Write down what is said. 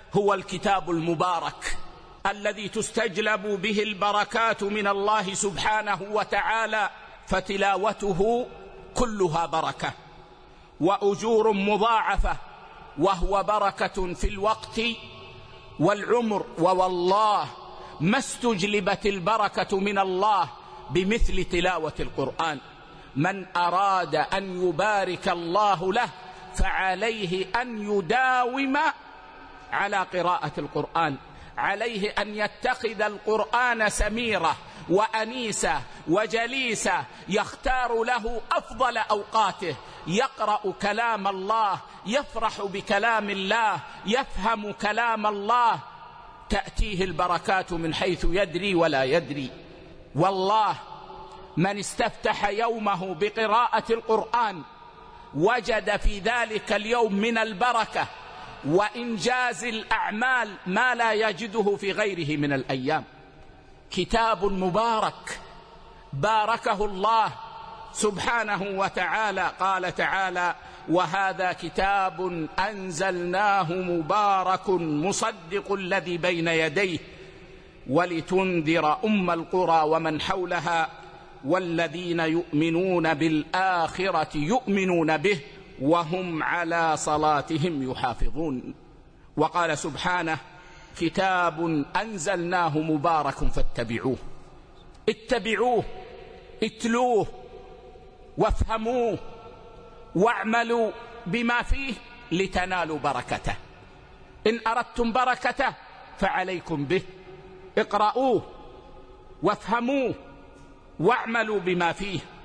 هو الكتاب المبارك الذي تستجلب به البركات من الله سبحانه وتعالى، فتلاوته كلها بركة وأجور مضاعفة، وهو بركة في الوقت والعمر. ووالله ما استجلبت البركة من الله بمثل تلاوة القرآن. من أراد أن يبارك الله له فعليه أن يداوم على قراءة القرآن، عليه أن يتخذ القرآن سميرة وأنيسة وجليسة، يختار له أفضل أوقاته، يقرأ كلام الله، يفرح بكلام الله، يفهم كلام الله، تأتيه البركات من حيث يدري ولا يدري. والله من استفتح يومه بقراءة القرآن وجد في ذلك اليوم من البركة وإنجاز الأعمال ما لا يجده في غيره من الأيام. كتاب مبارك باركه الله سبحانه وتعالى. قال تعالى: وهذا كتاب أنزلناه مبارك مصدق الذي بين يديه ولتنذر أم القرى ومن حولها والذين يؤمنون بالآخرة يؤمنون به وهم على صلاتهم يحافظون. وقال سبحانه: كتاب أنزلناه مبارك فاتبعوه. اتبعوه، اتلوه وافهموه واعملوا بما فيه لتنالوا بركته. إن أردتم بركته فعليكم به، اقرأوه وافهموه واعملوا بما فيه.